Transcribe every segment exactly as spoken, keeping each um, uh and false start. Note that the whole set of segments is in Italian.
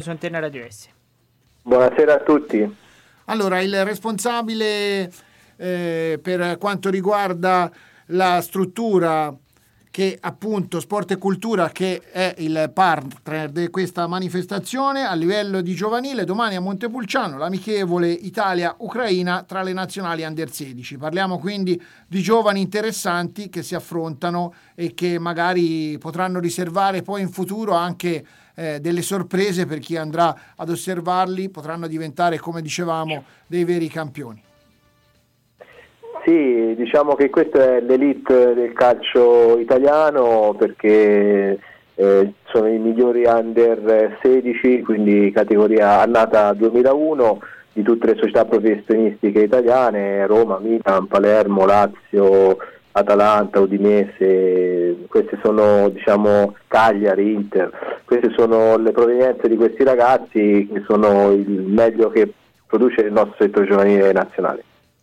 su Antenna Radio S. Buonasera a tutti. Allora, il responsabile eh, per quanto riguarda la struttura che appunto Sport e Cultura, che è il partner di questa manifestazione a livello di giovanile, domani a Montepulciano l'amichevole Italia-Ucraina tra le nazionali under sedici. Parliamo quindi di giovani interessanti che si affrontano e che magari potranno riservare poi in futuro anche eh, delle sorprese per chi andrà ad osservarli, potranno diventare, come dicevamo, dei veri campioni. Sì, diciamo che questa è l'elite del calcio italiano, perché eh, sono i migliori under sedici, quindi categoria annata duemilauno di tutte le società professionistiche italiane: Roma, Milan, Palermo, Lazio, Atalanta, Udinese. Queste sono, diciamo, Cagliari, Inter. Queste sono le provenienze di questi ragazzi, che sono il meglio che produce il nostro settore giovanile nazionale.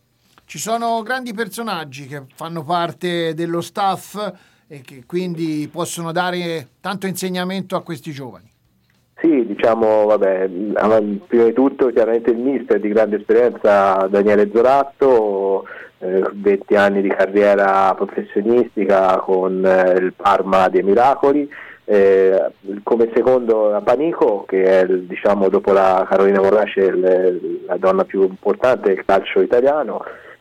Ci sono grandi personaggi che fanno parte dello staff e che quindi possono dare tanto insegnamento a questi giovani. Sì, diciamo, vabbè, prima di tutto chiaramente il mister di grande esperienza, Daniele Zoratto, eh, venti anni di carriera professionistica con eh, il Parma dei Miracoli. Eh, come secondo Panico, che è, diciamo, dopo la Carolina Morrace la donna più importante del calcio italiano,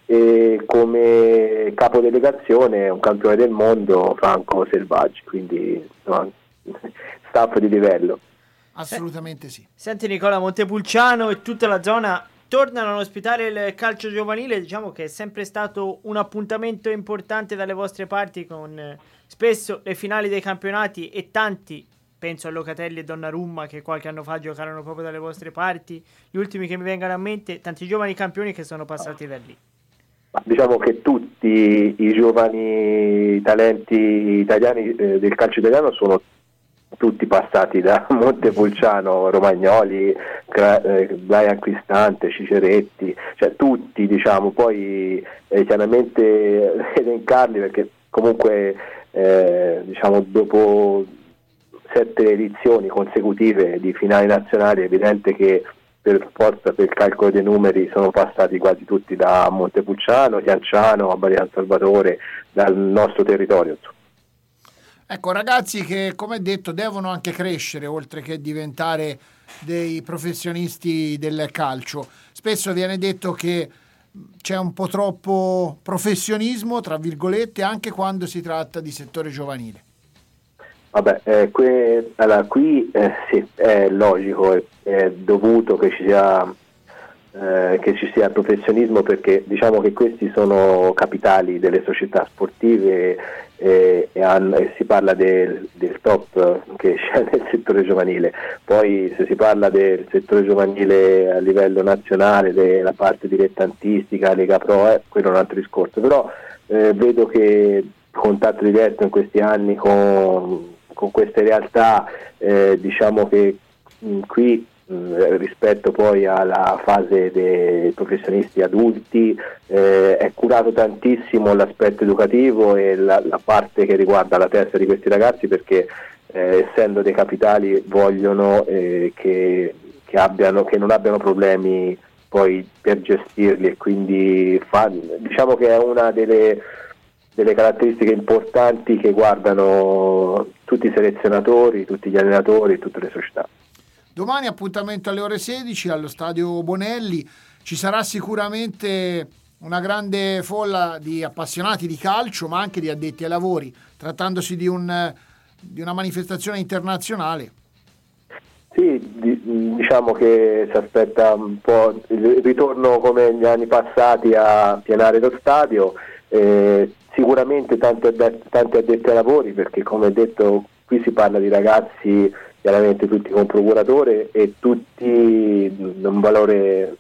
e come capodelegazione un campione del mondo, Franco Selvaggi, quindi no, staff di livello. Assolutamente sì. Senti Nicola, Montepulciano e tutta la zona tornano ad ospitare il calcio giovanile, diciamo che è sempre stato un appuntamento importante dalle vostre parti, con eh, spesso le finali dei campionati, e tanti, penso a Locatelli e Donnarumma che qualche anno fa giocarono proprio dalle vostre parti, gli ultimi che mi vengono a mente, tanti giovani campioni che sono passati da lì. Diciamo che tutti i giovani talenti italiani eh, del calcio italiano sono tutti passati da Montepulciano: Romagnoli, Gra- eh, Brian Cristante, Ciceretti, cioè tutti, diciamo. Poi eh, chiaramente elencarli, perché comunque eh, diciamo dopo sette edizioni consecutive di finali nazionali è evidente che per forza, per il calcolo dei numeri, sono passati quasi tutti da Montepulciano, Chianciano, a Badia Salvatore, dal nostro territorio. Ecco, ragazzi che, come detto, devono anche crescere oltre che diventare dei professionisti del calcio. Spesso viene detto che c'è un po' troppo professionismo, tra virgolette, anche quando si tratta di settore giovanile. Vabbè, eh, que- allora, qui eh, sì, è logico, è, è dovuto che ci sia eh, che ci sia professionismo, perché diciamo che questi sono capitali delle società sportive eh, e, hanno, e si parla del, del top che c'è nel settore giovanile. Poi se si parla del settore giovanile a livello nazionale, della parte dilettantistica, Lega Pro, eh, quello è un altro discorso, però eh, vedo che contatto diretto in questi anni con con queste realtà, eh, diciamo che mh, qui mh, rispetto poi alla fase dei professionisti adulti eh, è curato tantissimo l'aspetto educativo e la, la parte che riguarda la testa di questi ragazzi, perché eh, essendo dei capitali vogliono eh, che, che, abbiano, che non abbiano problemi poi per gestirli, e quindi fa, diciamo che è una delle delle caratteristiche importanti che guardano tutti i selezionatori, tutti gli allenatori, tutte le società. Domani appuntamento alle ore sedici allo stadio Bonelli. Ci sarà sicuramente una grande folla di appassionati di calcio, ma anche di addetti ai lavori, trattandosi di, un, di una manifestazione internazionale. Sì, diciamo che si aspetta un po' il ritorno come negli anni passati a pienare lo stadio. Eh, sicuramente tanti addetti, tanti addetti ai lavori, perché come detto qui si parla di ragazzi chiaramente tutti con procuratore e tutti un valore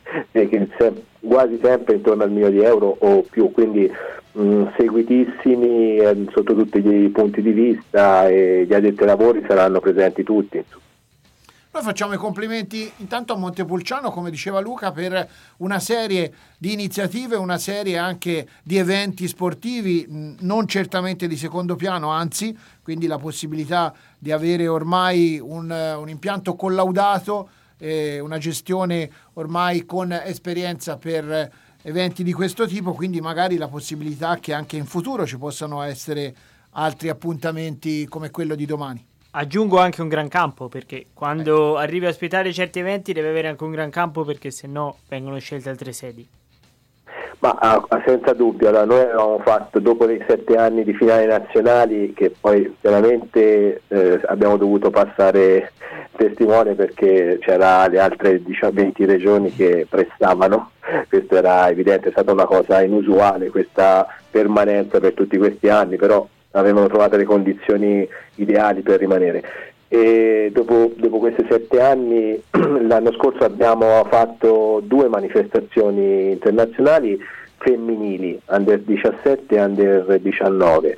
quasi sempre intorno al milione di euro o più, quindi mh, seguitissimi eh, sotto tutti i punti di vista, e gli addetti ai lavori saranno presenti tutti. Noi facciamo i complimenti intanto a Montepulciano, come diceva Luca, per una serie di iniziative, una serie anche di eventi sportivi, non certamente di secondo piano, anzi, quindi la possibilità di avere ormai un, un impianto collaudato, eh, una gestione ormai con esperienza per eventi di questo tipo, quindi magari la possibilità che anche in futuro ci possano essere altri appuntamenti come quello di domani. Aggiungo anche un gran campo, perché quando eh. arrivi a ospitare certi eventi deve avere anche un gran campo, perché se no vengono scelte altre sedi. Ma ah, senza dubbio, allora, noi avevamo fatto dopo dei sette anni di finali nazionali che poi veramente eh, abbiamo dovuto passare testimone perché c'era le altre diciamo, venti regioni che prestavano, questo era evidente, è stata una cosa inusuale questa permanenza per tutti questi anni, però avevano trovato le condizioni ideali per rimanere. E dopo, dopo questi sette anni l'anno scorso abbiamo fatto due manifestazioni internazionali femminili, under diciassette e under diciannove,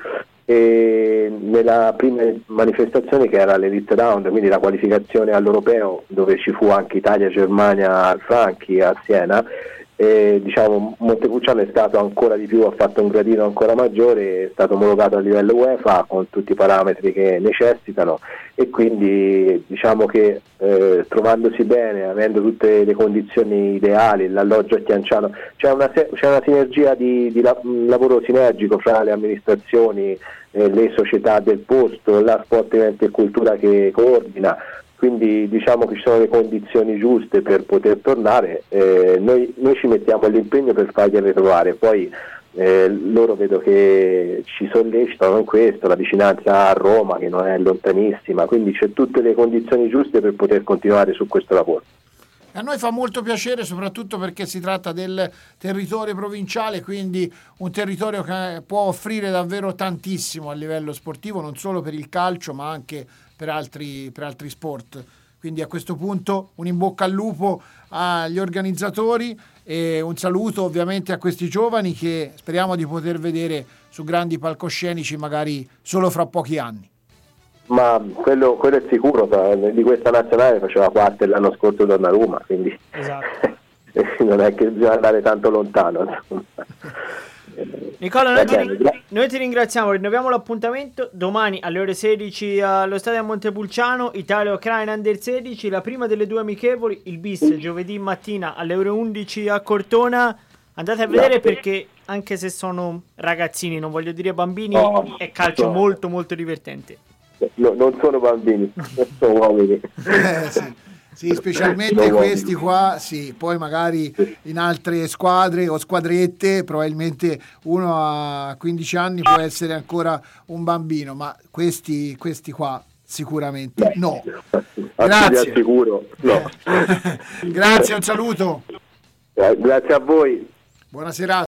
e nella prima manifestazione, che era l'Elite Round, quindi la qualificazione all'Europeo, dove ci fu anche Italia, Germania, al Franchi, a Siena, e, diciamo, Montepulciano è stato ancora di più, ha fatto un gradino ancora maggiore, è stato omologato a livello UEFA con tutti i parametri che necessitano, e quindi diciamo che eh, trovandosi bene, avendo tutte le condizioni ideali, l'alloggio a Chianciano, c'è una, c'è una sinergia di, di la, un lavoro sinergico fra le amministrazioni, eh, le società del posto, la Sport Event e Cultura che coordina. Quindi diciamo che ci sono le condizioni giuste per poter tornare, eh, noi, noi ci mettiamo l'impegno per fargliele trovare, poi eh, loro vedo che ci sollecitano in questo, la vicinanza a Roma che non è lontanissima, quindi c'è tutte le condizioni giuste per poter continuare su questo lavoro. A noi fa molto piacere, soprattutto perché si tratta del territorio provinciale, quindi un territorio che può offrire davvero tantissimo a livello sportivo, non solo per il calcio ma anche per altri, per altri sport. Quindi a questo punto un in bocca al lupo agli organizzatori e un saluto ovviamente a questi giovani che speriamo di poter vedere su grandi palcoscenici magari solo fra pochi anni. Ma quello, quello è sicuro, di questa nazionale faceva parte l'anno scorso Donnarumma, quindi esatto. Non è che bisogna andare tanto lontano. Nicola, noi ti, ring- noi ti ringraziamo, rinnoviamo l'appuntamento domani alle ore sedici allo stadio Montepulciano, Italia-Ucraina Under sedici, la prima delle due amichevoli, il bis giovedì mattina alle ore undici a Cortona. Andate a vedere perché anche se sono ragazzini, non voglio dire bambini, no, è calcio no. molto molto divertente. No, non sono bambini, sono uomini. Eh, sì. Sì, specialmente no, questi qua, sì, poi magari in altre squadre o squadrette probabilmente uno a quindici anni può essere ancora un bambino, ma questi, questi qua sicuramente no. Grazie. Assicuro, no. Grazie, un saluto. Grazie a voi. Buona serata.